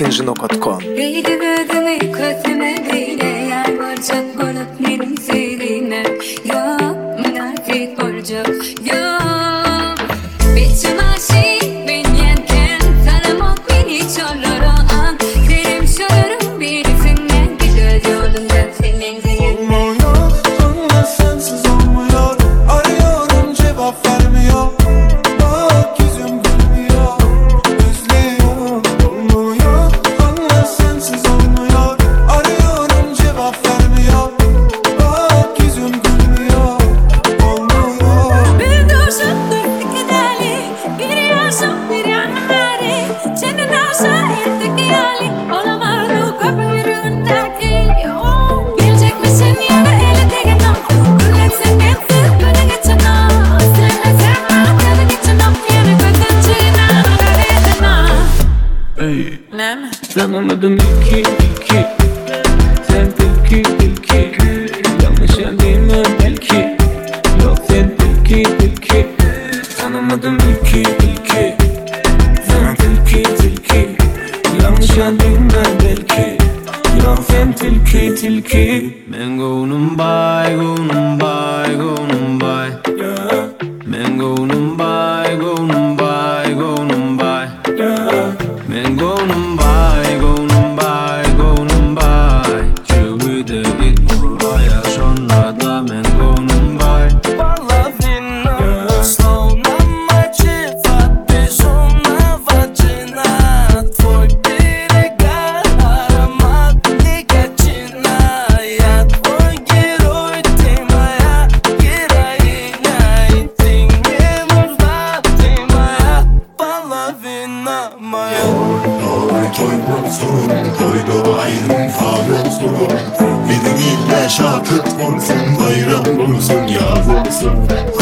kinji.com. Reydivödümü kötüme bile yer barcak bolup benim sevdiğime. Yok münafik borcu yok. Biçim aşık ben yenken tanımak beni çorları an. Derim şorurum birisinden bir göz yolunda senin zeyin. Olmuyor, anne sensiz olmuyor. Arıyorum cevap vermiyor. Bak yüzüm gülmüyor. Özlüyorum. Olmuyor, anne sensiz olmuyor. Arıyorum cevap vermiyor. Bak yüzüm gülmüyor. Olmuyor. Bir duşum dörtlük edeli. Bir yaşam bir yanları. Senin aşağı ettik yali. Olamadı kapı yüründeki. Gelecek misin ya da ele tegin o. Gülletsin gensiz böyle geçen o. Senle sevmem ya da geçen o. Yeni kötün çiğne karedin o. Ey, Ne mi? tanımadım ilki. Sen tilki. Yanlış yerdeyim ben belki. Yok sen tilki. Tanımadım ilki. Sen tilki. Yanlış yerdeyim ben belki. Yok sen tilki. Men gonum bay. Men gonum bay. Men gonum bay. Çığlığı git buraya sonra da men gonum bay. Bir de ille şakıt olsun, bayram olsun, yaz olsun.